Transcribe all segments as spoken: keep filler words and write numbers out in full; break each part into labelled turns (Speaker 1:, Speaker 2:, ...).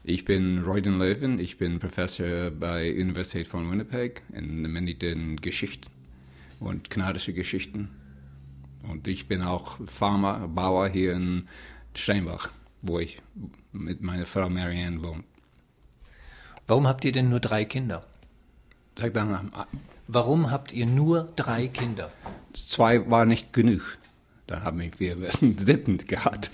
Speaker 1: Ich bin Royden Löwen, ich bin Professor bei der Universität von Winnipeg in Mennoniten Geschichte und kanadische Geschichten. Und ich bin auch Farmer, Bauer hier in Steinbach, wo ich mit meiner Frau Marianne wohne.
Speaker 2: Warum habt ihr denn nur drei Kinder?
Speaker 1: Sag dann,
Speaker 2: Warum habt ihr nur drei Kinder?
Speaker 1: zwei war nicht genug. Dann haben wir einen dritten gehabt.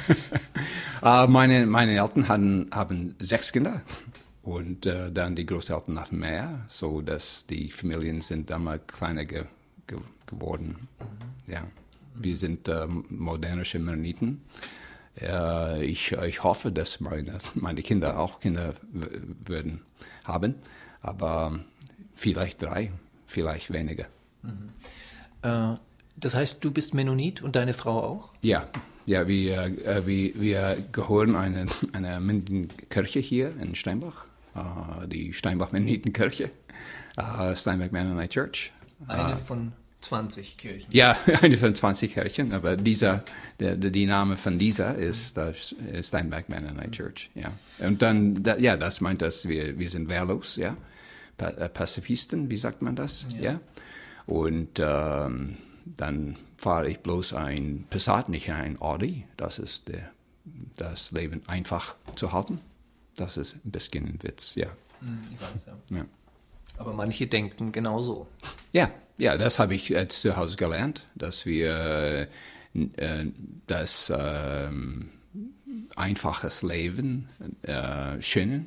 Speaker 1: uh, meine, meine Eltern hatten, haben sechs Kinder und uh, dann die Großeltern noch mehr, so dass die Familien sind immer kleiner ge, ge, geworden. Mhm. Ja, wir sind uh, modernische Mennoniten. Uh, ich, ich hoffe, dass meine, meine Kinder auch Kinder w- würden haben, aber vielleicht drei, vielleicht weniger.
Speaker 2: Mhm. Äh, Das heißt, du bist Mennonit und deine Frau auch?
Speaker 1: Ja, ja, wir, äh, wir, wir gehören einer eine Mennonitenkirche hier in Steinbach, äh, die Steinbach-Mennonitenkirche, äh, Steinbach Mennonite Church.
Speaker 2: Eine
Speaker 1: äh,
Speaker 2: von zwanzig Kirchen.
Speaker 1: Ja, eine von zwanzig Kirchen, aber dieser, der, der die Name von dieser ist äh, Steinbach Mennonite Church. Ja, und dann, da, ja, das meint, dass wir wir sind wehrlos, ja, pa- äh, Pazifisten, wie sagt man das, ja, ja? Und ähm, dann fahre ich bloß ein Passat, nicht ein Audi. Das ist der, das Leben einfach zu halten. Das ist ein bisschen ein Witz, ja.
Speaker 2: Ich weiß, ja.
Speaker 1: Ja,
Speaker 2: Aber manche denken genauso.
Speaker 1: ja, ja, das habe ich äh, zu Hause gelernt, dass wir äh, das äh, einfaches Leben äh, schönen.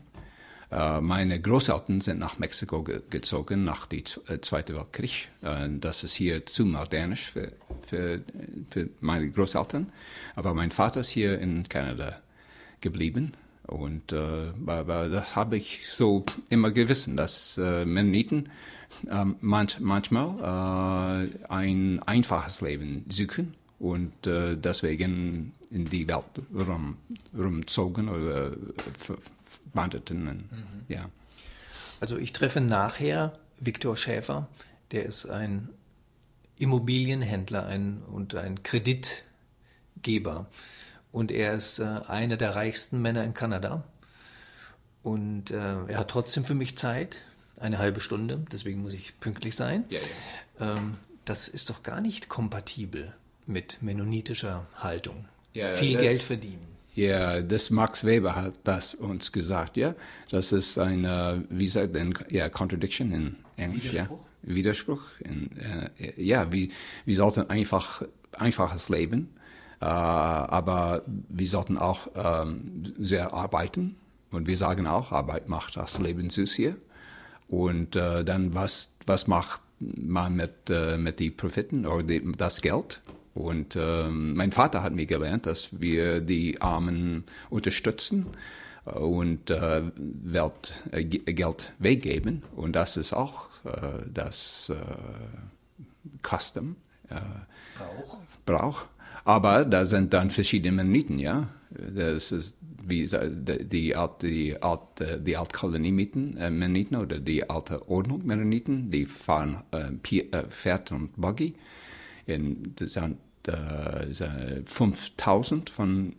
Speaker 1: Meine Großeltern sind nach Mexiko ge- gezogen, nach dem Zweiten Weltkrieg. Das ist hier zu modernisch für, für, für meine Großeltern. Aber mein Vater ist hier in Kanada geblieben. Und äh, aber das habe ich so immer gewissen, dass äh, Mennoniten äh, manch, manchmal äh, ein einfaches Leben suchen und äh, deswegen in die Welt rum, rumzogen oder ver- wanderten. Und, mhm. Ja.
Speaker 2: Also ich treffe nachher Viktor Schäfer, der ist ein Immobilienhändler ein, und ein Kreditgeber. Und er ist äh, einer der reichsten Männer in Kanada. Und äh, er hat trotzdem für mich Zeit, eine halbe Stunde, deswegen muss ich pünktlich sein.
Speaker 1: Ja, ja.
Speaker 2: Ähm, das ist doch gar nicht kompatibel mit mennonitischer Haltung.
Speaker 1: Ja,
Speaker 2: Viel
Speaker 1: das-
Speaker 2: Geld verdienen.
Speaker 1: Ja, das Max Weber hat das uns gesagt, ja. Das ist eine, wie sagt man, ja, Contradiction in Englisch,
Speaker 2: Widerspruch?
Speaker 1: ja. Widerspruch. In, äh, ja, wir, wir sollten einfach, einfaches Leben, äh, aber wir sollten auch ähm, sehr arbeiten. Und wir sagen auch, Arbeit macht das Leben süß hier. Und äh, dann, was, was macht man mit, äh, mit den Profiten oder die, das Geld? Und ähm, mein Vater hat mir gelernt, dass wir die Armen unterstützen und äh, Welt, äh, Geld weggeben. Und das ist auch äh, das äh, Custom, äh,
Speaker 2: Brauch.
Speaker 1: Brauch. Aber da sind dann verschiedene Mennoniten, ja. Das ist wie die, die alte, die alte, die Altkolonie-Mennoniten äh, Mennoniten oder die alte Ordnung Mennoniten, die fahren äh, Pi- äh, Pferd und Buggy. In, das sind äh, fünftausend von,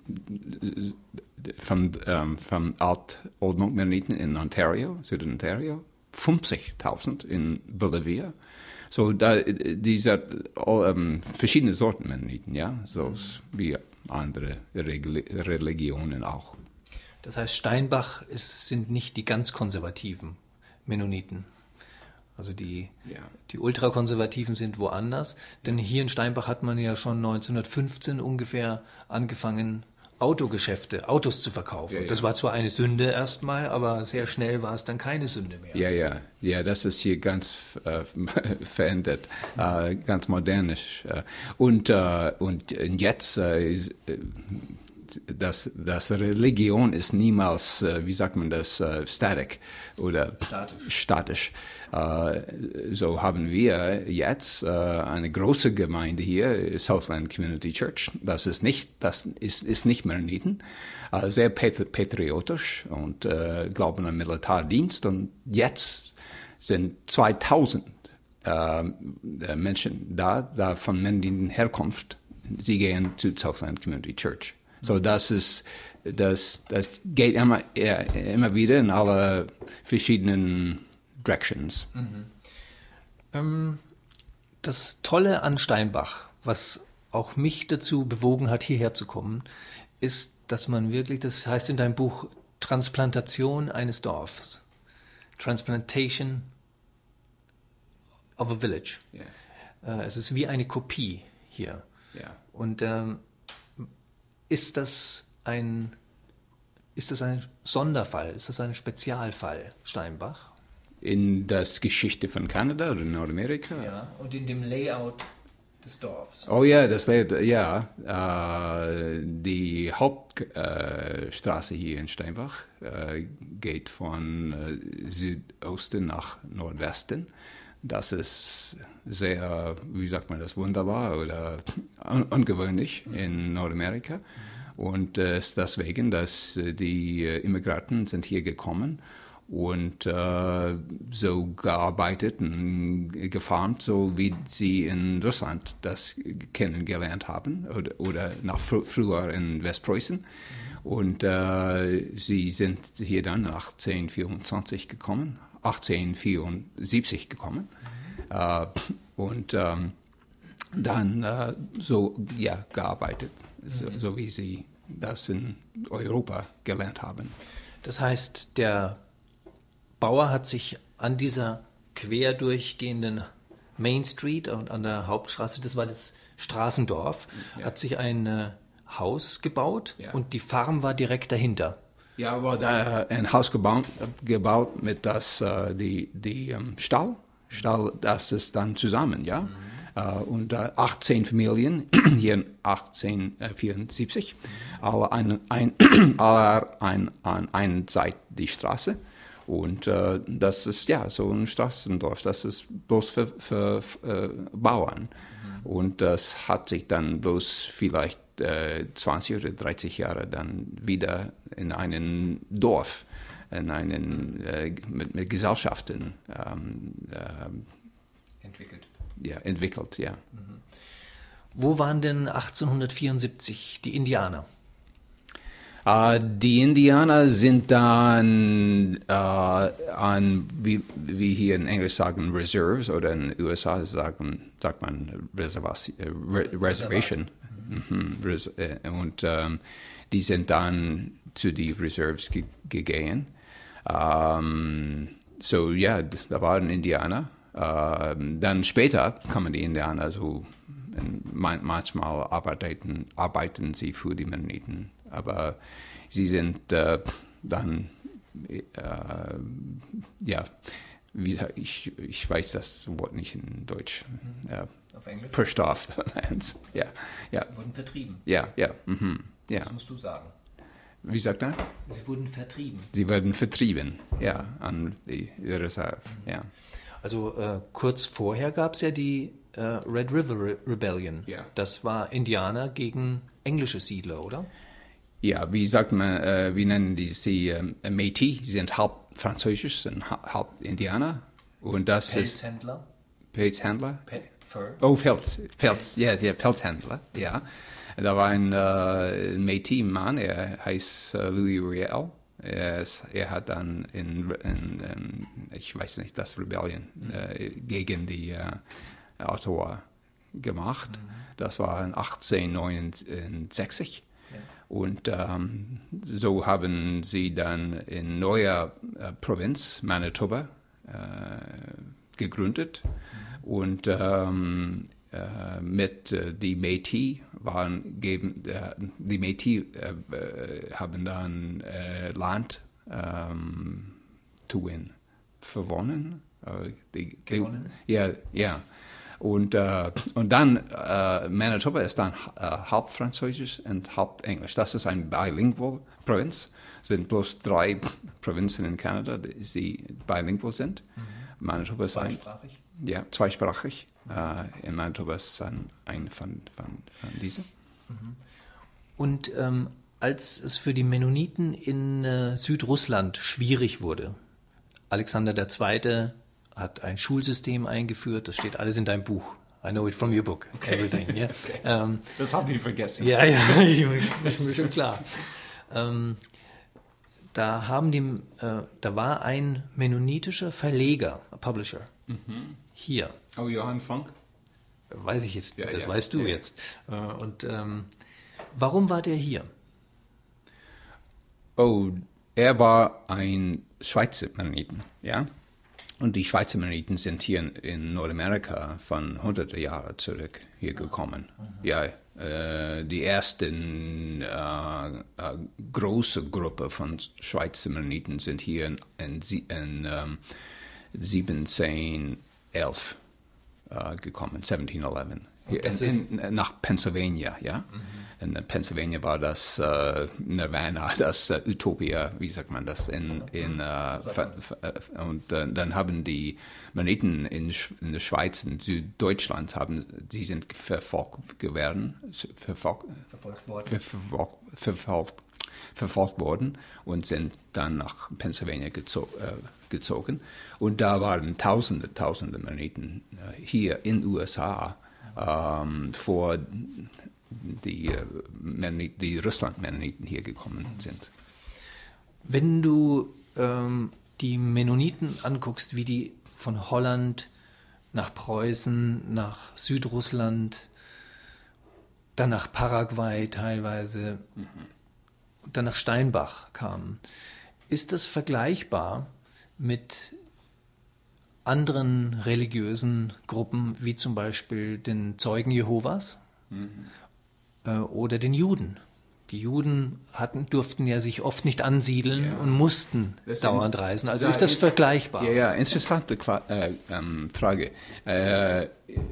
Speaker 1: von, ähm, von Altordnung Mennoniten in Ontario, Süd-Ontario, fünfzigtausend in Bolivia. So, da, diese ähm, verschiedene Sorten Mennoniten, ja, so wie andere Regli- Religionen auch.
Speaker 2: Das heißt, Steinbach ist, sind nicht die ganz konservativen Mennoniten. Also die,
Speaker 1: Ja.
Speaker 2: die Ultrakonservativen sind woanders. Denn hier in Steinbach hat man ja schon neunzehnhundertfünfzehn ungefähr angefangen, Autogeschäfte, Autos zu verkaufen.
Speaker 1: Ja, ja.
Speaker 2: Das war zwar eine Sünde erstmal, aber sehr schnell war es dann keine Sünde mehr.
Speaker 1: Ja, ja, ja, das ist hier ganz äh, verändert, äh, ganz modernisch. Äh, und, äh, und jetzt, äh, ist, äh, das, das Religion ist niemals, äh, wie sagt man das, äh, static oder
Speaker 2: Statisch.
Speaker 1: statisch. Äh, so haben wir jetzt äh, eine große Gemeinde hier, Southland Community Church. Das ist nicht, das ist, ist nicht Mennoniten, äh, sehr patri- patriotisch und äh, glauben an Militärdienst. Und jetzt sind zweitausend äh, Menschen da, da von Mennoniten Herkunft. Sie gehen zu Southland Community Church. So, das ist das, das geht immer, immer wieder in alle verschiedenen Directions.
Speaker 2: Mhm. Ähm, das Tolle an Steinbach, was auch mich dazu bewogen hat, hierher zu kommen, ist, dass man wirklich, das heißt in deinem Buch, Transplantation eines Dorfs. Transplantation of a village. Yeah. Äh, es ist wie eine Kopie hier.
Speaker 1: Yeah.
Speaker 2: Und ähm, ist das ein ist das ein Sonderfall? Ist das ein Spezialfall, Steinbach?
Speaker 1: In das Geschichte von Kanada oder Nordamerika?
Speaker 2: Ja, und in dem Layout des Dorfs.
Speaker 1: Oh ja, das Layout, ja. Äh, die Hauptstraße äh, hier in Steinbach äh, geht von äh, Südosten nach Nordwesten. Das ist sehr, wie sagt man das, wunderbar oder un ungewöhnlich in Nordamerika. Und es äh, ist deswegen, dass äh, die äh, Immigranten sind hier gekommen und äh, so gearbeitet und gefarmt, so wie sie in Russland das kennengelernt haben oder, oder nach fr früher in Westpreußen. Und äh, sie sind hier dann achtzehnhundertvierundzwanzig gekommen, achtzehnhundertvierundsiebzig gekommen. Mhm. Äh, und ähm, dann äh, so ja, gearbeitet, mhm. so, so wie sie das in Europa gelernt haben.
Speaker 2: Das heißt, der Bauer hat sich an dieser quer durchgehenden Main Street und an der Hauptstraße, das war das Straßendorf, ja. hat sich ein äh, Haus gebaut ja. und die Farm war direkt dahinter.
Speaker 1: Ja, war da ein Haus gebaut, gebaut mit das, äh, die, die um, Stall. Stall, das ist dann zusammen, ja. Mhm. Uh, und uh, achtzehn Familien hier in achtzehnhundertvierundsiebzig, mhm. alle, ein, ein, alle ein, an einer Seite die Straße. Und uh, das ist ja so ein Straßendorf, das ist bloß für, für, für uh, Bauern. Mhm. Und das hat sich dann bloß vielleicht uh, zwanzig oder dreißig Jahre dann wieder in einem Dorf, in einen, uh, mit, mit Gesellschaften um, uh,
Speaker 2: entwickelt.
Speaker 1: Ja, entwickelt, ja.
Speaker 2: Mhm. Wo waren denn achtzehnhundertvierundsiebzig die Indianer?
Speaker 1: Uh, die Indianer sind dann uh, an, wie, wie hier in Englisch sagen, Reserves oder in den U S A sagen, sagt man Reservation. Re Reservation. Mhm. Res und um, die sind dann zu den Reserves ge gegangen. Um, so ja, da waren Indianer. Uh, dann später kamen die Indianer so, manchmal arbeiten, arbeiten sie für die Mennoniten, aber sie sind uh, dann, uh, ja, wie, ich, ich weiß das Wort nicht in Deutsch.
Speaker 2: Mhm. Uh, Auf Englisch?
Speaker 1: Pushed off the lands. Ja, ja.
Speaker 2: Sie wurden vertrieben.
Speaker 1: Ja, ja. Mhm. Ja.
Speaker 2: Das musst du sagen.
Speaker 1: Wie sagt er?
Speaker 2: Sie wurden vertrieben.
Speaker 1: Sie wurden vertrieben, ja, an die Reserve, mhm. ja.
Speaker 2: Also äh, kurz vorher gab es ja die äh, Red River Re Rebellion.
Speaker 1: Ja.
Speaker 2: Das war Indianer gegen englische Siedler, oder?
Speaker 1: Ja, wie sagt man, äh, wie nennen die sie? Äh, Métis, sie sind halb Französisch und halb Indianer. Und das
Speaker 2: Pelzhändler.
Speaker 1: ist Pelzhändler?
Speaker 2: Pe Fur.
Speaker 1: Oh, Pelz, Pelz, ja, ja, Pelzhändler, ja. Da war ein äh, Métis-Mann, er heißt äh, Louis Riel. Er, er hat dann in, in, in, ich weiß nicht, das Rebellion mhm. äh, gegen die äh, Ottawa gemacht. Mhm. Das war in achtzehnhundertneunundsechzig. Ja. Und ähm, so haben sie dann in neuer äh, Provinz, Manitoba, äh, gegründet. Mhm. Und ähm, äh, mit äh, die Métis waren geben, äh, die Métis äh, haben dann äh, Land ähm, Tuin verwonnen. Äh, die,
Speaker 2: Gewonnen?
Speaker 1: Die, ja, ja. Und, äh, und dann, äh, Manitoba ist dann äh, halb Französisch und halb Englisch. Das ist eine bilingual Provinz. Es sind bloß drei Provinzen in Kanada, die bilingual sind. Mhm. Manitoba ist ein,
Speaker 2: zweisprachig?
Speaker 1: Ja, zweisprachig. Uh, in Manitoba ist ein, ein von, von, von diesen.
Speaker 2: Mhm. Und ähm, als es für die Mennoniten in äh, Südrussland schwierig wurde, Alexander der Zweite hat ein Schulsystem eingeführt, das steht alles in deinem Buch. I know it from your book,
Speaker 1: okay.
Speaker 2: everything. Yeah.
Speaker 1: Okay. Um, das habe ich vergessen.
Speaker 2: Ja, ja, ich, ich bin schon klar. Ähm, da haben die, äh, da war ein mennonitischer Verleger, Publisher, mhm. hier.
Speaker 1: Oh, Johann Funk?
Speaker 2: Weiß ich jetzt,
Speaker 1: ja,
Speaker 2: das
Speaker 1: ja,
Speaker 2: weißt du
Speaker 1: ja.
Speaker 2: jetzt. Äh, und ähm, warum war der hier?
Speaker 1: Oh, er war ein Schweizer Mennoniten, ja. Und die Schweizer Mennoniten sind hier in Nordamerika von hunderte Jahre zurück hier gekommen. Mhm. Ja, äh, die ersten äh, äh, große Gruppe von Schweizer Mennoniten sind hier in, in, in um, siebzehnhundertelf äh, gekommen, siebzehnhundertelf. Hier, in, in, nach Pennsylvania, ja. Mhm. In Pennsylvania war das äh, Nirvana, das äh, Utopia, wie sagt man das? In, in, äh, und äh, dann haben die Mennoniten in, in der Schweiz, in Süddeutschland, haben, sie sind verfolgt geworden, verfolgt, verfolgt, worden. Verfolgt, verfolgt, verfolgt worden und sind dann nach Pennsylvania gezo äh, gezogen. Und da waren Tausende, Tausende Mennoniten äh, hier in den U S A ähm, vor die, die Russland-Mennoniten hier gekommen sind.
Speaker 2: Wenn du ähm, die Mennoniten anguckst, wie die von Holland nach Preußen, nach Südrussland, dann nach Paraguay teilweise, mhm. dann nach Steinbach kamen, ist das vergleichbar mit anderen religiösen Gruppen, wie zum Beispiel den Zeugen Jehovas? Mhm. Oder den Juden. Die Juden hatten, durften ja sich oft nicht ansiedeln ja. und mussten das dauernd reisen. Also ist das vergleichbar?
Speaker 1: Ja, ja, interessante Kla äh, ähm, Frage. Äh,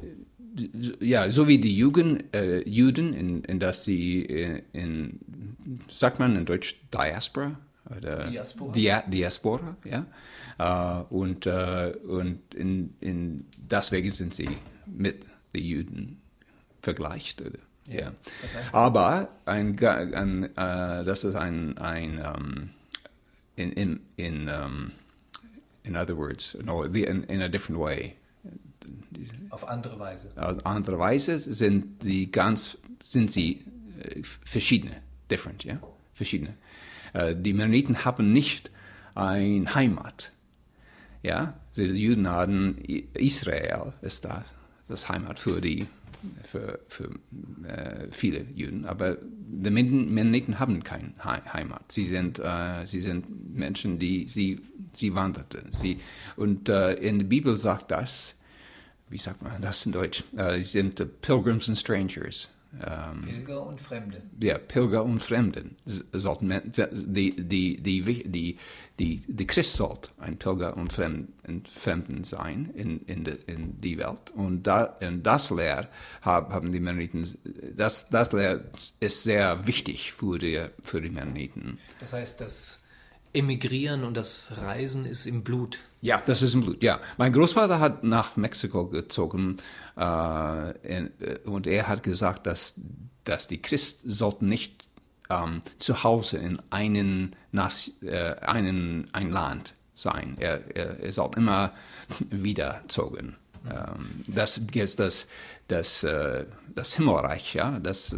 Speaker 1: ja, so wie die Juden, äh, Juden in, in das die in, in, sagt man in Deutsch Diaspora oder
Speaker 2: Diaspora,
Speaker 1: Dia, Diaspora, ja. Uh, und uh, und in, in deswegen sind sie mit den Juden vergleicht, oder? Ja. Yeah. Okay. Aber ein, ein, uh, das ist ein, ein um, in, in, in, um, in other words, no, the, in, in a different way.
Speaker 2: Auf andere Weise.
Speaker 1: Auf andere Weise sind die ganz, sind sie uh, verschiedene, different, ja, verschiedene. Uh, die Mennoniten haben nicht eine Heimat. Ja, die Juden haben Israel, ist das, das Heimat für die Für, für äh, viele Juden, aber die Mennoniten haben keine Heimat. Sie sind, äh, sie sind Menschen, die sie, sie wanderten. Sie, und äh, in der Bibel sagt das, wie sagt man das in Deutsch? Äh, sie sind uh, Pilgrims and Strangers.
Speaker 2: Ähm, Pilger und Fremde.
Speaker 1: Ja, Pilger und Fremden. Sollten, die, die, die, die, die, die Christ sollte ein Pilger und Fremden sein in, in, de, in die Welt. Und, da, und das Lehr haben die Mennoniten, das, das Lehr ist sehr wichtig für die, für die Mennoniten.
Speaker 2: Das heißt, das Emigrieren und das Reisen ist im Blut.
Speaker 1: Ja, das ist im Blut, ja. Mein Großvater hat nach Mexiko gezogen äh, in, und er hat gesagt, dass, dass die Christen sollten nicht ähm, zu Hause in einen, äh, einen, ein Land sein. Er, er, er soll immer wiederzogen. Mhm. Ähm, das ist das, das, äh, das Himmelreich, ja, das... Äh,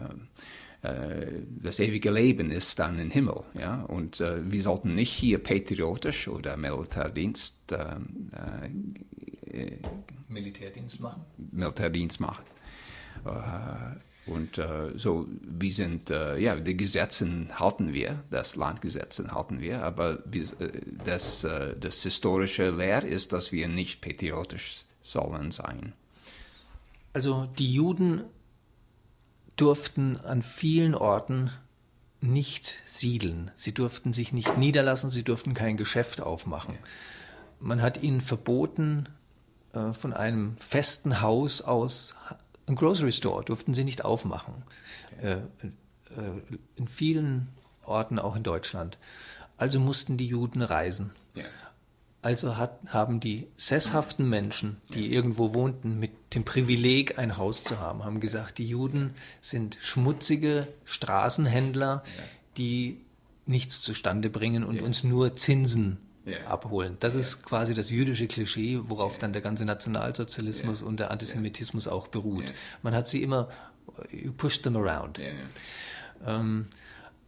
Speaker 1: das ewige Leben ist dann im Himmel, ja, und äh, wir sollten nicht hier patriotisch oder Militärdienst äh,
Speaker 2: äh, Militärdienst machen.
Speaker 1: Militärdienst machen. Äh, und äh, so, wir sind, äh, ja, die Gesetze halten wir, das Landgesetze halten wir, aber wir, das, äh, das historische Lehr ist, dass wir nicht patriotisch sollen sein.
Speaker 2: Also die Juden durften an vielen Orten nicht siedeln. Sie durften sich nicht niederlassen, sie durften kein Geschäft aufmachen. Man hat ihnen verboten, äh, von einem festen Haus aus, ein Grocery Store durften sie nicht aufmachen. Äh, äh, in vielen Orten, auch in Deutschland. Also mussten die Juden reisen. Ja. Also hat, haben die sesshaften Menschen, die irgendwo wohnten, mit dem Privileg, ein Haus zu haben, haben gesagt, die Juden sind schmutzige Straßenhändler, die nichts zustande bringen und uns nur Zinsen abholen. Das ist quasi das jüdische Klischee, worauf dann der ganze Nationalsozialismus und der Antisemitismus auch beruht. Man hat sie immer, you pushed them around. Ähm,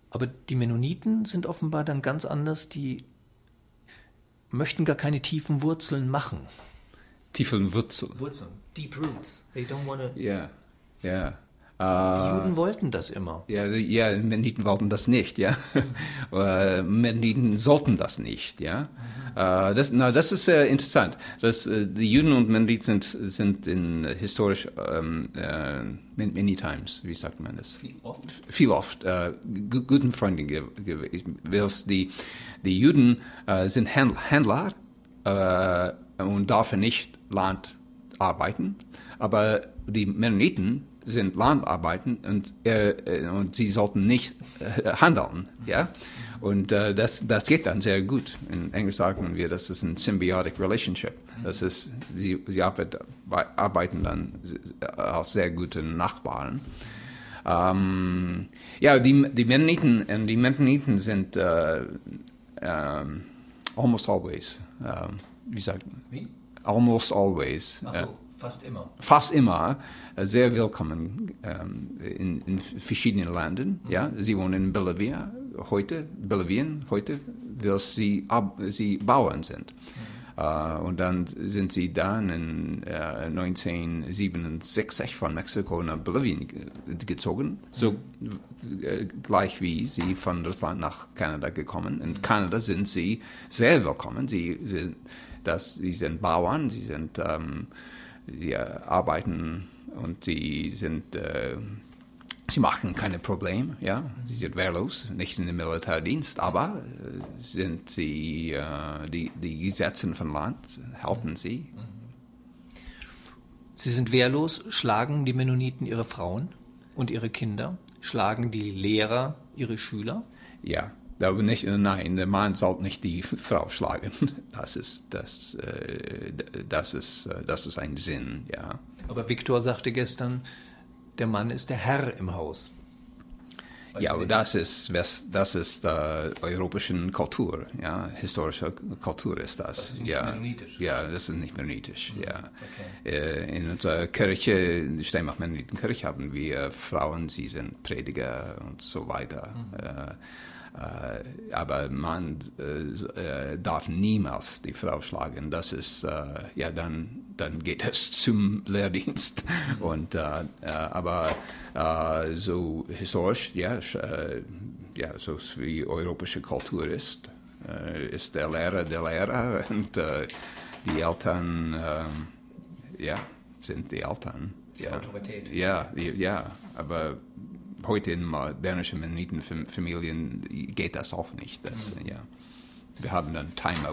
Speaker 2: Aber die Mennoniten sind offenbar dann ganz anders, die möchten gar keine tiefen Wurzeln machen.
Speaker 1: Tiefen Wurzeln.
Speaker 2: Wurzeln, deep roots. They don't want to...
Speaker 1: Ja, ja.
Speaker 2: Die Juden wollten das immer.
Speaker 1: Ja, ja, Mennoniten wollten das nicht, ja. uh, Mennoniten sollten das nicht, ja. Uh, das, na, das ist sehr interessant. Das, uh, die Juden und Mennoniten sind, sind in historisch um, uh, many times, wie sagt man das?
Speaker 2: Viel oft.
Speaker 1: Viel oft uh, guten Freunde gewesen. Die, die Juden uh, sind Händler uh, und dürfen nicht Land arbeiten, aber die Mennoniten sind Landarbeiten und, äh, und sie sollten nicht äh, handeln, ja. Und äh, das, das geht dann sehr gut. In Englisch sagen wir, das ist ein symbiotic relationship. Das ist, sie, sie arbeiten dann als sehr gute Nachbarn. Ähm, ja, die, die Mennoniten, die Mennoniten sind äh, ähm, almost always, äh, wie sagt man?
Speaker 2: Wie?
Speaker 1: Almost always.
Speaker 2: Ach so. Äh, Fast immer.
Speaker 1: Fast immer sehr willkommen ähm, in, in verschiedenen Ländern. Mhm. Ja, sie wohnen in Bolivien heute, Bolivien heute, weil sie, ab, sie Bauern sind. Mhm. Uh, und dann sind sie dann in uh, neunzehnhundertsiebenundsechzig von Mexiko nach Bolivien gezogen, so äh, gleich wie sie von Russland nach Kanada gekommen. In Kanada sind sie sehr willkommen. Sie sind, das, sie sind Bauern, sie sind ähm, Sie arbeiten und sie sind, äh, sie machen keine Probleme, ja. Sie sind wehrlos, nicht in dem Militärdienst, aber äh, sind sie, äh, die, die Gesetze von Land halten sie.
Speaker 2: Sie sind wehrlos, schlagen die Mennoniten ihre Frauen und ihre Kinder, schlagen die Lehrer ihre Schüler?
Speaker 1: Ja. Aber nicht, nein, der Mann soll nicht die Frau schlagen. Das ist, das, äh, das ist, das ist ein Sinn, ja.
Speaker 2: Aber Viktor sagte gestern, der Mann ist der Herr im Haus.
Speaker 1: Ja, aber das ist, das ist äh, europäische Kultur, ja, historische Kultur ist das.
Speaker 2: Das ist nicht
Speaker 1: ja,
Speaker 2: mennonitisch.
Speaker 1: Ja, das ist nicht mennonitisch, mhm. ja.
Speaker 2: Okay.
Speaker 1: Äh, in unserer Kirche, Steinbach-Mennoniten-Kirche, haben wir Frauen, sie sind Prediger und so weiter. Mhm. Äh, Uh, aber man uh, darf niemals die Frau schlagen. Das ist, uh, ja, dann, dann geht es zum Lehrdienst. Mhm. Und, uh, uh, aber uh, so historisch, ja, uh, ja, so wie europäische Kultur ist, uh, ist der Lehrer der Lehrer und uh, die Eltern, uh, ja, sind die Eltern.
Speaker 2: Die ja. Autorität.
Speaker 1: Ja, ja, aber heute in modernischen Mennonitenfamilien geht das auch nicht. Das, mhm. ja. Wir haben dann Timeout.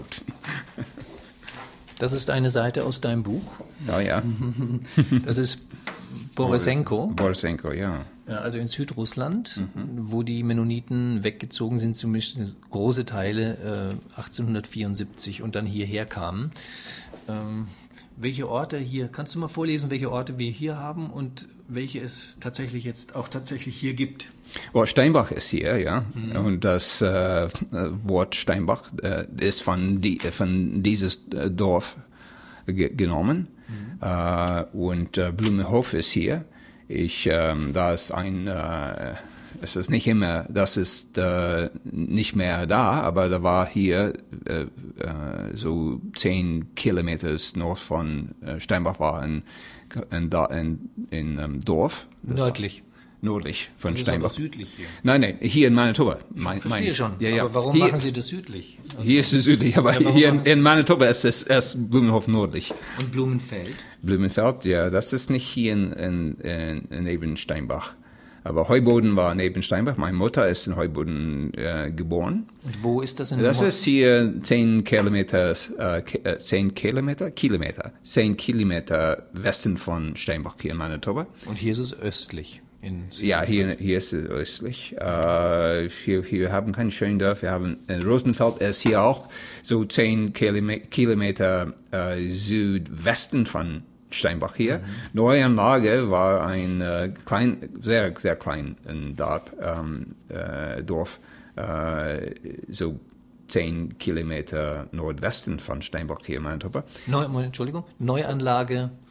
Speaker 2: Das ist eine Seite aus deinem Buch.
Speaker 1: Oh ja.
Speaker 2: Das ist Borisenko.
Speaker 1: Borisenko, ja.
Speaker 2: Also in Südrussland, mhm. wo die Mennoniten weggezogen sind, zumindest große Teile äh, achtzehnhundertvierundsiebzig und dann hierher kamen. Ähm, welche Orte hier, kannst du mal vorlesen, welche Orte wir hier haben und welche es tatsächlich jetzt auch tatsächlich hier gibt?
Speaker 1: Oh, Steinbach ist hier, ja. Mhm. Und das äh, Wort Steinbach äh, ist von, die, von dieses äh, Dorf ge- genommen. Mhm. Äh, und äh, Blumenhof ist hier. Ich, ähm, da ist ein, äh, es ist nicht immer, das ist äh, nicht mehr da, aber da war hier äh, äh, so zehn Kilometer nord von äh, Steinbach war ein in, in, in um, Dorf.
Speaker 2: Nördlich.
Speaker 1: Nördlich von
Speaker 2: das
Speaker 1: Steinbach.
Speaker 2: Ist aber südlich hier.
Speaker 1: Nein, nein, hier in Manitoba.
Speaker 2: Mein, ich verstehe mein, schon,
Speaker 1: ja, ja.
Speaker 2: aber warum
Speaker 1: hier,
Speaker 2: machen Sie das südlich? Also
Speaker 1: hier ist es südlich, aber ja, hier in, in Manitoba ist es erst Blumenhof nördlich.
Speaker 2: Und Blumenfeld?
Speaker 1: Blumenfeld, ja, das ist nicht hier in, in, in, neben Steinbach. Aber Heuboden war neben Steinbach. Meine Mutter ist in Heuboden äh, geboren.
Speaker 2: Und wo ist das in
Speaker 1: Das ist hier zehn Kilometer, äh, zehn Kilometer, Kilometer, zehn Kilometer Westen von Steinbach hier in Manitoba.
Speaker 2: Und hier ist es östlich. In
Speaker 1: ja, hier, hier ist es östlich. Äh, hier, wir haben kein Schöndorf. Wir haben in Rosenfeld ist hier auch so zehn Kilometer äh, Südwesten von Steinbach hier. Mhm. Neuanlage war ein äh, klein, sehr, sehr klein Dorf, ähm, äh, Dorf äh, so zehn Kilometer Nordwesten von Steinbach hier in Manitoba.
Speaker 2: Neu, Entschuldigung, Neuanlage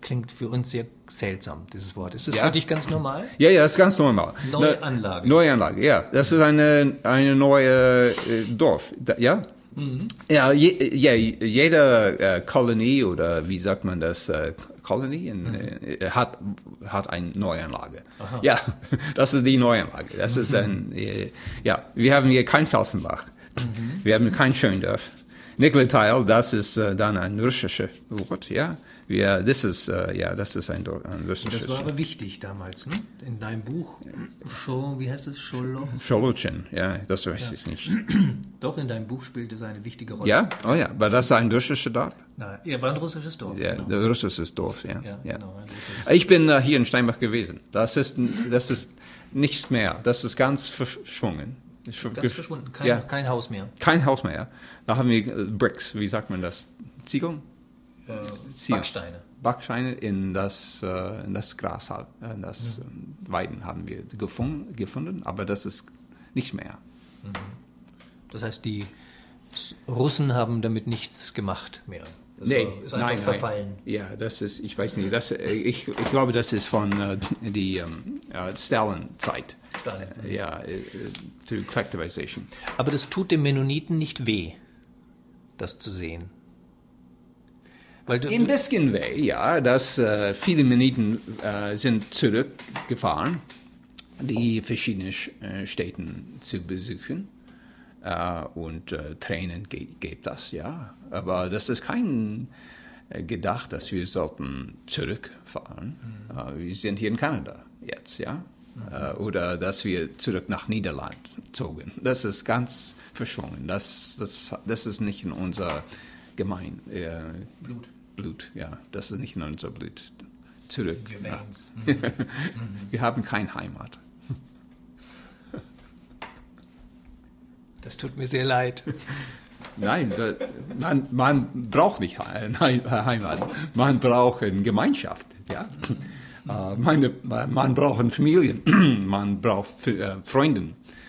Speaker 2: klingt für uns sehr seltsam, dieses Wort. Ist das
Speaker 1: Ja.
Speaker 2: für dich ganz normal?
Speaker 1: Ja, ja, das ist ganz normal.
Speaker 2: Neue
Speaker 1: Ne-
Speaker 2: Anlage.
Speaker 1: Neue Anlage, ja. Das ist eine, eine neue äh, Dorf, da, ja? Ja, je, ja, jede äh, Kolonie oder wie sagt man das, äh, Kolonie in, äh, hat, hat eine Neuanlage. Ja, das ist die Neuanlage. Das ist ein, äh, ja, wir haben hier kein Felsenbach. Wir haben kein Schöndorf. Nickleteil, das ist äh, dann ein russisches Wort, ja. Wir, das ist, äh, ja, das ist ein, Dor- ein russisches.
Speaker 2: Das war aber wichtig damals, ne? In deinem Buch, Scho, wie heißt es? Scholo?
Speaker 1: Scholotchen, ja, das weiß ich nicht.
Speaker 2: Doch, in deinem Buch spielt es eine wichtige Rolle.
Speaker 1: Ja, oh ja, aber das ist ein russisches Dorf.
Speaker 2: Na, er war ein russisches Dorf.
Speaker 1: Ja,
Speaker 2: genau.
Speaker 1: der russische Dorf, ja.
Speaker 2: Ja,
Speaker 1: ja.
Speaker 2: genau, ein russisches.
Speaker 1: Ich bin äh, hier in Steinbach gewesen. Das ist, das ist nichts mehr. Das ist ganz verschwungen.
Speaker 2: Ganz verschwunden, kein,
Speaker 1: ja.
Speaker 2: kein Haus mehr.
Speaker 1: Kein Haus mehr. Da haben wir äh, Bricks, wie sagt man das? Ziegeln?
Speaker 2: Äh,
Speaker 1: Ziegel.
Speaker 2: Backsteine.
Speaker 1: Backsteine in das, äh, in das Gras, in das mhm. Weiden haben wir gefunden, gefunden, aber das ist nicht mehr.
Speaker 2: Das heißt, die Russen haben damit nichts gemacht mehr. Das
Speaker 1: Nee,
Speaker 2: war, ist einfach
Speaker 1: nein,
Speaker 2: verfallen.
Speaker 1: nein. Ja, das ist, ich weiß nicht, das, ich, ich glaube, das ist von äh, die ähm, äh, Stalin-Zeit.
Speaker 2: Stalin.
Speaker 1: Äh, ja, äh, to Collectivization.
Speaker 2: Aber das tut dem Mennoniten nicht weh, das zu sehen. Weil du,
Speaker 1: Ein bisschen weh, ja, dass äh, viele Mennoniten äh, sind zurückgefahren, die verschiedenen äh, Städten zu besuchen. Uh, und uh, Tränen ge- gibt das, ja. Aber das ist kein äh, Gedacht, dass wir sollten zurückfahren. Mhm. Uh, wir sind hier in Kanada jetzt, ja. Mhm. Uh, oder dass wir zurück nach Niederland zogen. Das ist ganz verschwungen. Das, das, das ist nicht in unser Gemein. Äh,
Speaker 2: Blut.
Speaker 1: Blut, ja. Das ist nicht in unser Blut. Zurück.
Speaker 2: Wir,
Speaker 1: Ja.
Speaker 2: mhm.
Speaker 1: Wir haben keine Heimat.
Speaker 2: Das tut mir sehr leid.
Speaker 1: Nein, man, man braucht nicht Heimat, man braucht eine Gemeinschaft. Ja? Meine, man braucht Familien, man braucht Freunde.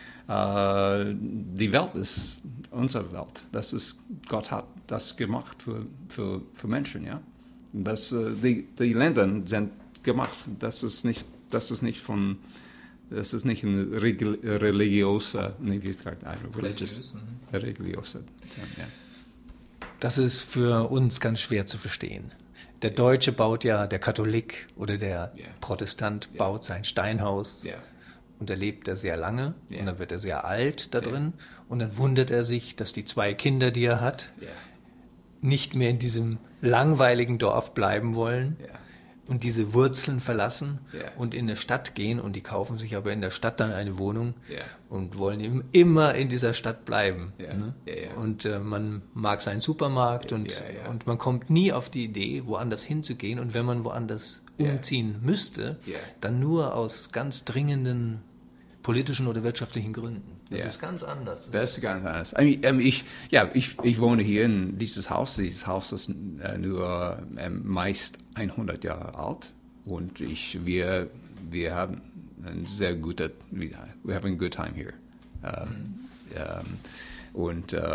Speaker 1: Die Welt ist unsere Welt. Das ist, Gott hat das gemacht für, für, für Menschen. Ja? Das, die, die Länder sind gemacht. Das ist nicht, das ist nicht von... Das ist nicht ein religiöser, nee, wie gesagt, ein religious, religiöser, ja.
Speaker 2: Das ist für uns ganz schwer zu verstehen. Der Deutsche baut ja, der Katholik oder der
Speaker 1: Yeah.
Speaker 2: Protestant
Speaker 1: Yeah.
Speaker 2: baut sein Steinhaus
Speaker 1: Yeah.
Speaker 2: und er lebt da sehr lange
Speaker 1: Yeah.
Speaker 2: und dann wird er sehr alt da
Speaker 1: Yeah.
Speaker 2: drin und dann wundert er sich, dass die zwei Kinder, die er hat,
Speaker 1: Yeah.
Speaker 2: nicht mehr in diesem langweiligen Dorf bleiben wollen.
Speaker 1: Yeah.
Speaker 2: Und diese Wurzeln verlassen
Speaker 1: Ja.
Speaker 2: und in eine Stadt gehen und die kaufen sich aber in der Stadt dann eine Wohnung
Speaker 1: Ja.
Speaker 2: und wollen im- immer in dieser Stadt bleiben.
Speaker 1: Ja.
Speaker 2: Ne?
Speaker 1: Ja, ja.
Speaker 2: Und äh, man mag seinen Supermarkt und,
Speaker 1: Ja, ja.
Speaker 2: und man kommt nie auf die Idee, woanders hinzugehen. Und wenn man woanders
Speaker 1: Ja.
Speaker 2: umziehen müsste,
Speaker 1: Ja.
Speaker 2: dann nur aus ganz dringenden politischen oder wirtschaftlichen Gründen. Das
Speaker 1: Ja.
Speaker 2: ist ganz anders.
Speaker 1: Das ist ganz anders. I mean, ich, ja, ich, ich wohne hier in dieses Haus. Dieses Haus ist äh, nur ähm, meist hundert Jahre alt. Und ich, wir, wir haben ein sehr gute, we have a good time here. Ähm,
Speaker 2: Mhm.
Speaker 1: ähm, und äh,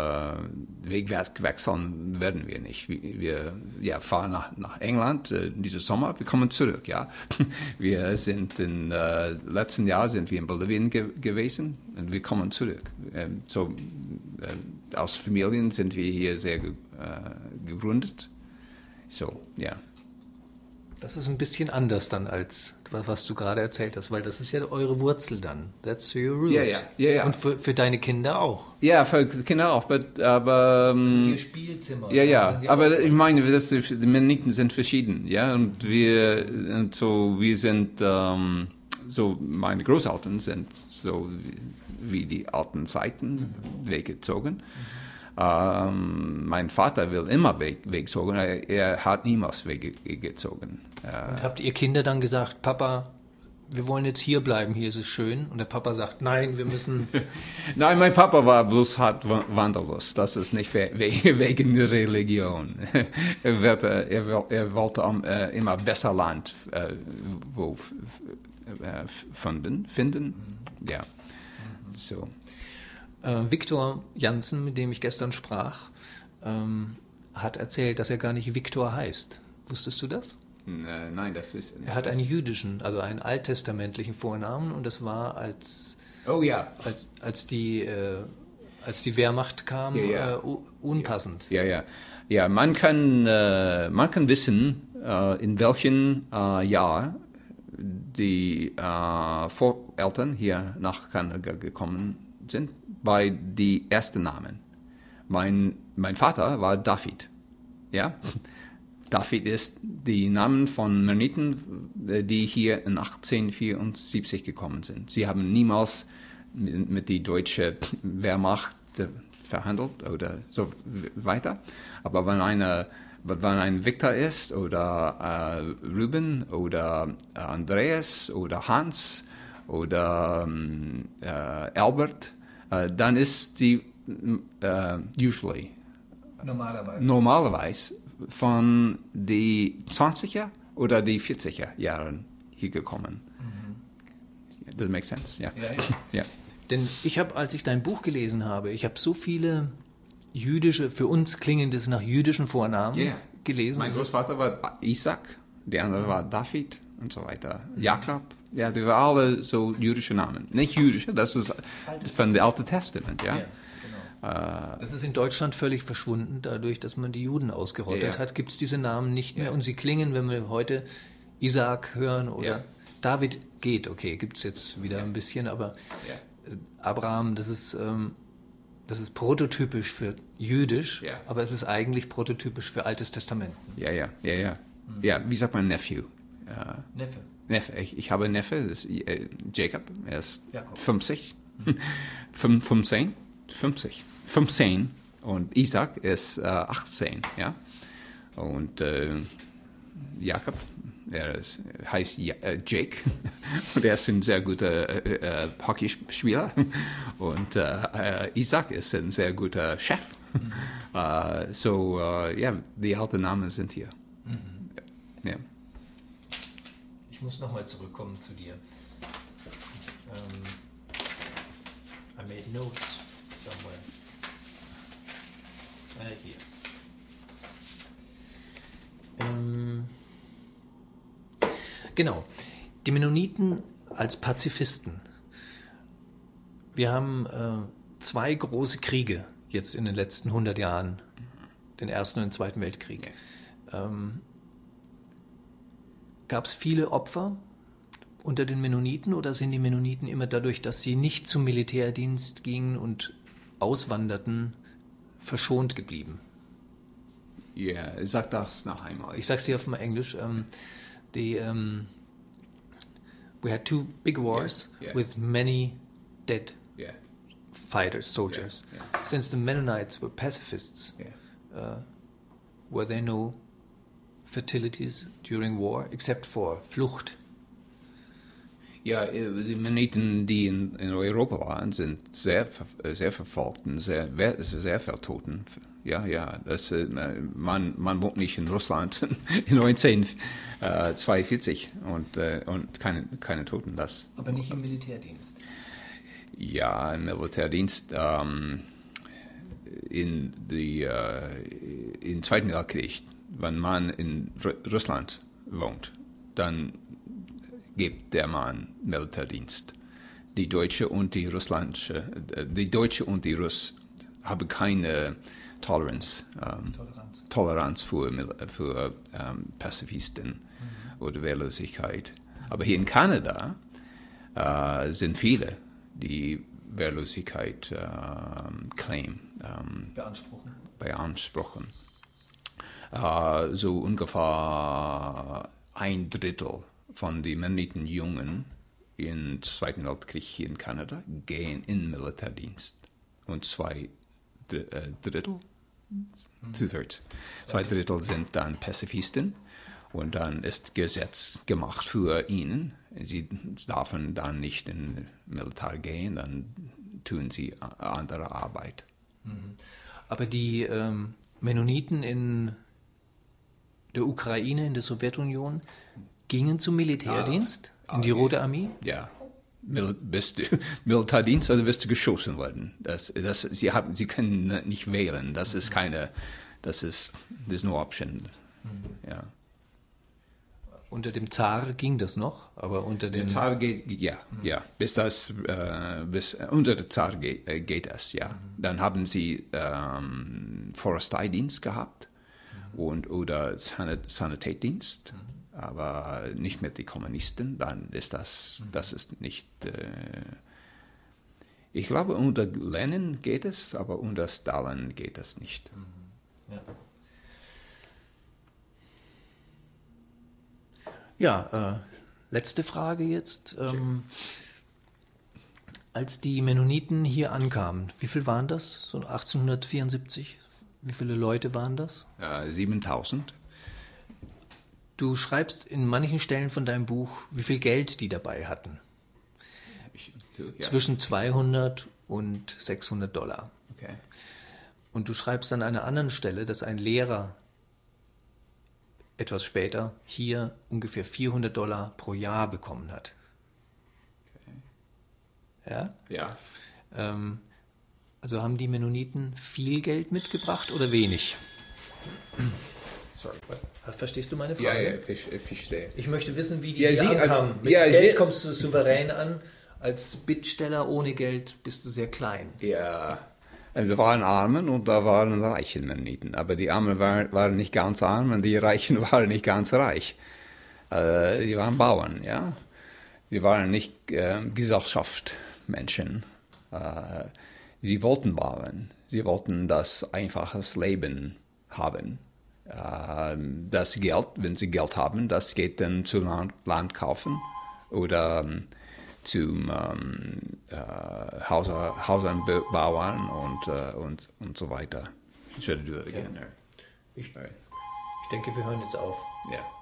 Speaker 1: wegwechseln werden wir nicht. Wir, wir ja, fahren nach, nach England äh, dieses Sommer, wir kommen zurück. Ja, wir sind in äh, letzten Jahr sind wir in Bolivien ge gewesen und wir kommen zurück. Ähm, so äh, aus Familien sind wir hier sehr ge äh, gegründet. So, ja.
Speaker 2: Das ist ein bisschen anders dann als was du gerade erzählt hast, weil das ist ja eure Wurzel dann. That's your root.
Speaker 1: Ja, ja, ja, ja.
Speaker 2: Und für, für deine Kinder auch.
Speaker 1: Ja, für Kinder auch, but, aber...
Speaker 2: Das ist
Speaker 1: ähm,
Speaker 2: ihr Spielzimmer.
Speaker 1: Ja,
Speaker 2: Da
Speaker 1: ja,
Speaker 2: sind sie
Speaker 1: aber
Speaker 2: auch-
Speaker 1: ich meine, das, die Mennoniten sind verschieden, ja, und wir, und so, wir sind, ähm, so, meine Großeltern sind so wie, wie die alten Zeiten weggezogen. Ähm, mein Vater will immer weg, weggezogen, er, er hat niemals weggezogen. Äh,
Speaker 2: Und habt ihr Kinder dann gesagt, Papa, wir wollen jetzt hier bleiben, hier ist es schön. Und der Papa sagt, nein, wir müssen...
Speaker 1: Nein, mein Papa war bloß hart wa- wanderlos. Das ist nicht we we wegen der Religion. er, wird, äh, er, will- er wollte um, äh, immer besser Land äh, wo, f- f- äh, finden. finden. Ja, so.
Speaker 2: Äh, Viktor Jansen, mit dem ich gestern sprach, ähm, hat erzählt, dass er gar nicht Viktor heißt. Wusstest du das?
Speaker 1: Äh, nein, das wissen
Speaker 2: Er hat einen jüdischen, also einen alttestamentlichen Vornamen und das war als,
Speaker 1: Oh ja.
Speaker 2: als, als, die, äh, als die Wehrmacht kam
Speaker 1: Ja, ja.
Speaker 2: Äh, unpassend.
Speaker 1: Ja, ja. Ja, man kann, äh, man kann wissen, äh, in welchem äh, Jahr die äh, Voreltern hier nach Kanada gekommen sind, bei die ersten Namen. Mein, mein Vater war David. Ja? David ist die Namen von Mennoniten, die hier in achtzehnhundertvierundsiebzig gekommen sind. Sie haben niemals mit, mit der deutschen Wehrmacht verhandelt oder so weiter. Aber wenn eine wenn ein Victor ist oder äh, Ruben oder äh, Andreas oder Hans oder äh, Albert, äh, dann ist die äh, usually
Speaker 2: Normalerweise.
Speaker 1: normalerweise von die zwanziger oder die vierziger Jahren hier gekommen. Mhm. That makes sense, ja.
Speaker 2: Ja, ja.
Speaker 1: Ja.
Speaker 2: Denn ich habe, als ich dein Buch gelesen habe, ich habe so viele jüdische, für uns klingendes nach jüdischen Vornamen
Speaker 1: Yeah.
Speaker 2: gelesen.
Speaker 1: Mein Großvater war Isaac, der andere war David und so weiter. Jakob, ja, die waren alle so jüdische Namen. Nicht jüdische, das ist von dem Alten Testament, ja.
Speaker 2: Ja, genau. Das ist in Deutschland völlig verschwunden, dadurch, dass man die Juden ausgerottet
Speaker 1: Ja.
Speaker 2: hat, gibt es diese Namen nicht mehr
Speaker 1: Ja.
Speaker 2: und sie klingen, wenn wir heute Isaac hören oder
Speaker 1: Ja.
Speaker 2: David geht, okay, gibt es jetzt wieder ein bisschen, aber
Speaker 1: Ja.
Speaker 2: Abraham, das ist, ähm, das ist prototypisch für jüdisch,
Speaker 1: Ja.
Speaker 2: aber es ist eigentlich prototypisch für Altes Testament.
Speaker 1: Ja, ja, ja, ja. Ja, wie sagt man Nephew? Äh,
Speaker 2: Neffe.
Speaker 1: Neffe, ich, ich habe einen Neffe, das ist äh, Jacob, er ist
Speaker 2: Jakob.
Speaker 1: fünfzig, Fünf- fünfzehn, fünfzig, fünfzehn und Isaac ist äh, achtzehn, ja. Und äh, Jakob, er ist, heißt ja, äh, Jake und er ist ein sehr guter äh, äh, Hockeyspieler und äh, äh, Isaac ist ein sehr guter Chef. Mhm. Uh, so, uh, ja, die alten Namen sind hier.
Speaker 2: Mhm.
Speaker 1: Ja.
Speaker 2: Ich muss nochmal zurückkommen zu dir. Um, I made notes somewhere. Äh, hier. Ähm, genau. Die Mennoniten als Pazifisten. Wir haben äh, zwei große Kriege jetzt in den letzten hundert Jahren. Den Ersten und den Zweiten Weltkrieg. Ähm, Gab es viele Opfer unter den Mennoniten oder sind die Mennoniten immer dadurch, dass sie nicht zum Militärdienst gingen und auswanderten, verschont geblieben?
Speaker 1: Ja, sag das noch einmal.
Speaker 2: Ich sage es dir auf mal Englisch. Um, the, um, we had two big wars
Speaker 1: Yeah, yeah.
Speaker 2: with many dead
Speaker 1: Yeah,
Speaker 2: fighters, soldiers.
Speaker 1: Yeah, yeah.
Speaker 2: Since the Mennonites were pacifists,
Speaker 1: yeah.
Speaker 2: uh, were there no fatalities during war except for Flucht?
Speaker 1: Ja, die Mennoniten, die in, in Europa waren, sind sehr, sehr verfolgt und sehr, sehr vertoten. Ja, ja, das, man, man wohnt nicht in Russland in neunzehnhundertzweiundvierzig und, und keine, keine Toten. Das,
Speaker 2: Aber nicht im Militärdienst.
Speaker 1: Ja, im Militärdienst. Ähm, in die äh, im Zweiten Weltkrieg, wenn man in R- Russland wohnt, dann gibt der Mann Militärdienst. Die Deutsche und die Russlandische, die Deutsche und die Russ haben keine Toleranz, ähm,
Speaker 2: Toleranz.
Speaker 1: Toleranz für, für ähm, Pazifisten mhm. oder Wehrlosigkeit. Aber hier in Kanada äh, sind viele, die Wehrlosigkeit ähm, claim, ähm,
Speaker 2: Beanspruchen.
Speaker 1: beanspruchen. Äh, so ungefähr ein Drittel von den Mennoniten-Jungen im Zweiten Weltkrieg hier in Kanada gehen in Militärdienst. Und zwei Drittel, Two-Thirds, zwei Drittel sind dann Pazifisten. Und dann ist Gesetz gemacht für ihnen. Sie dürfen dann nicht in Militär gehen, dann tun sie andere Arbeit.
Speaker 2: Aber die ähm, Mennoniten in der Ukraine, in der Sowjetunion, gingen zum Militärdienst,
Speaker 1: ah,
Speaker 2: in die
Speaker 1: okay.
Speaker 2: Rote Armee?
Speaker 1: Ja, Mil- bist du Militärdienst oder wirst du geschossen werden? Das, das, sie, haben, sie können nicht wählen. Das ist keine, das ist, there's no option. Ja.
Speaker 2: Unter dem Zar ging das noch, aber unter dem...
Speaker 1: Der Zar geht, ja, mhm. ja, bis das, äh, bis, äh, unter der Zar geht, äh, geht das, ja. Mhm. Dann haben sie ähm, Forsteidienst gehabt mhm. und, oder Sanit Sanitätsdienst, mhm. aber nicht mit den Kommunisten, dann ist das, mhm. das ist nicht... Äh, ich glaube, unter Lenin geht es, aber unter Stalin geht es nicht.
Speaker 2: Mhm. Ja. Ja, äh, letzte Frage jetzt. Ähm, als die Mennoniten hier ankamen, wie viel waren das? So achtzehnhundertvierundsiebzig? Wie viele Leute waren das?
Speaker 1: Äh, siebentausend.
Speaker 2: Du schreibst in manchen Stellen von deinem Buch, wie viel Geld die dabei hatten.
Speaker 1: Ich, ja.
Speaker 2: Zwischen zweihundert und sechshundert Dollar.
Speaker 1: Okay.
Speaker 2: Und du schreibst an einer anderen Stelle, dass ein Lehrer etwas später hier ungefähr vierhundert Dollar pro Jahr bekommen hat. Okay. Ja?
Speaker 1: Ja.
Speaker 2: Ähm, also haben die Mennoniten viel Geld mitgebracht oder wenig? Sorry, verstehst du meine Frage?
Speaker 1: Ja, ja, ich, ich verstehe.
Speaker 2: Ich möchte wissen, wie die
Speaker 1: ja,
Speaker 2: hier
Speaker 1: Sie,
Speaker 2: ankamen.
Speaker 1: also,
Speaker 2: Mit
Speaker 1: ja,
Speaker 2: Geld
Speaker 1: Sie,
Speaker 2: kommst du souverän an, als Bittsteller ohne Geld bist du sehr klein.
Speaker 1: Ja. Wir waren Armen und da waren reiche Mennoniten. Aber die Armen waren, waren nicht ganz arm und die Reichen waren nicht ganz reich. Äh, die waren Bauern, ja. Die waren nicht äh, Gesellschaftsmenschen. Äh, sie wollten bauen. Sie wollten das einfaches Leben haben. Äh, das Geld, wenn sie Geld haben, das geht dann zu Land, Land kaufen oder zum ähm, äh, Häuser, Häusern bauen und, äh, und, und so weiter.
Speaker 2: Ich, ich denke, wir hören jetzt auf.
Speaker 1: Ja.